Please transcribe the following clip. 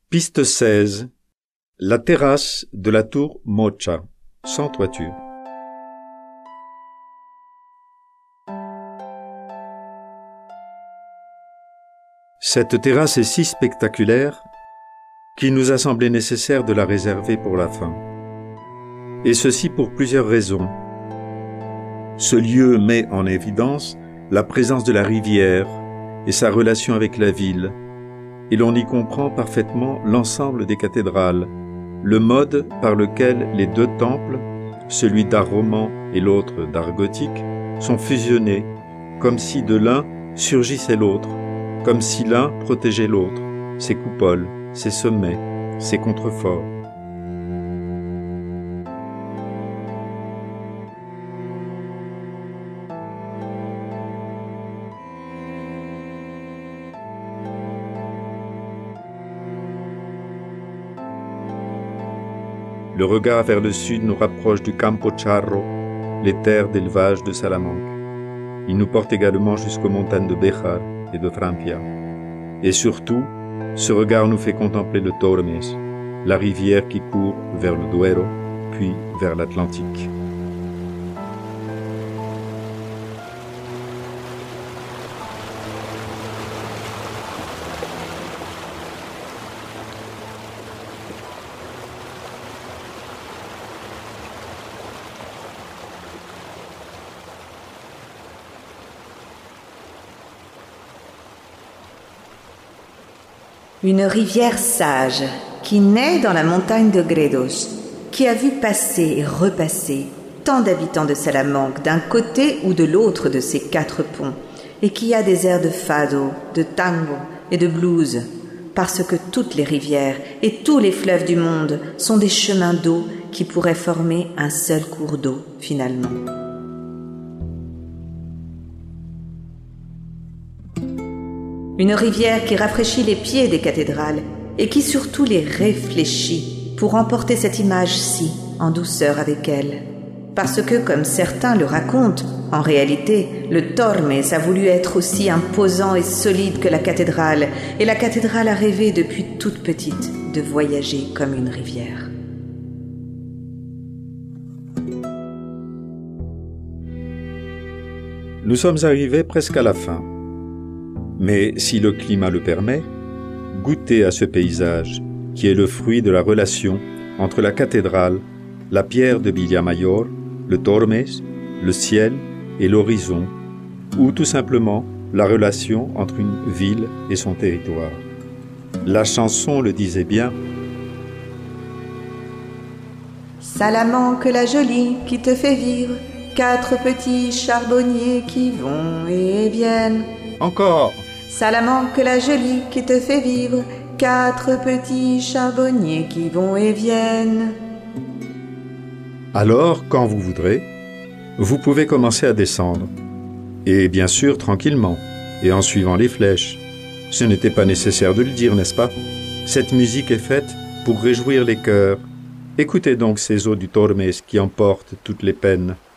Piste 16. La terrasse de la tour Mocha, sans toiture. Cette terrasse est si spectaculaire qu'il nous a semblé nécessaire de la réserver pour la fin. Et ceci pour plusieurs raisons. Ce lieu met en évidence la présence de la rivière et sa relation avec la ville, et l'on y comprend parfaitement l'ensemble des cathédrales, le mode par lequel les deux temples, celui d'art roman et l'autre d'art gothique, sont fusionnés, comme si de l'un surgissait l'autre, comme si l'un protégeait l'autre, ses coupoles, ses sommets, ses contreforts. Le regard vers le sud nous rapproche du Campo Charro, les terres d'élevage de Salamanque. Il nous porte également jusqu'aux montagnes de Béjar et de Trampia. Et surtout, ce regard nous fait contempler le Tormes, la rivière qui court vers le Duero, puis vers l'Atlantique. Une rivière sage qui naît dans la montagne de Gredos, qui a vu passer et repasser tant d'habitants de Salamanque d'un côté ou de l'autre de ces 4 ponts, et qui a des airs de fado, de tango et de blues, parce que toutes les rivières et tous les fleuves du monde sont des chemins d'eau qui pourraient former un seul cours d'eau finalement. Une rivière qui rafraîchit les pieds des cathédrales et qui surtout les réfléchit pour emporter cette image-ci en douceur avec elle. Parce que, comme certains le racontent, en réalité, le Tormes a voulu être aussi imposant et solide que la cathédrale, et la cathédrale a rêvé depuis toute petite de voyager comme une rivière. Nous sommes arrivés presque à la fin. Mais si le climat le permet, goûtez à ce paysage qui est le fruit de la relation entre la cathédrale, la pierre de Villamayor, le Tormes, le ciel et l'horizon, ou tout simplement la relation entre une ville et son territoire. La chanson le disait bien. Salamanque la jolie qui te fait vivre, 4 petits charbonniers qui vont et viennent. Encore. Salamanque la jolie qui te fait vivre, 4 petits charbonniers qui vont et viennent. Alors, quand vous voudrez, vous pouvez commencer à descendre. Et bien sûr, tranquillement, et en suivant les flèches. Ce n'était pas nécessaire de le dire, n'est-ce pas? Cette musique est faite pour réjouir les cœurs. Écoutez donc ces eaux du Tormes qui emportent toutes les peines.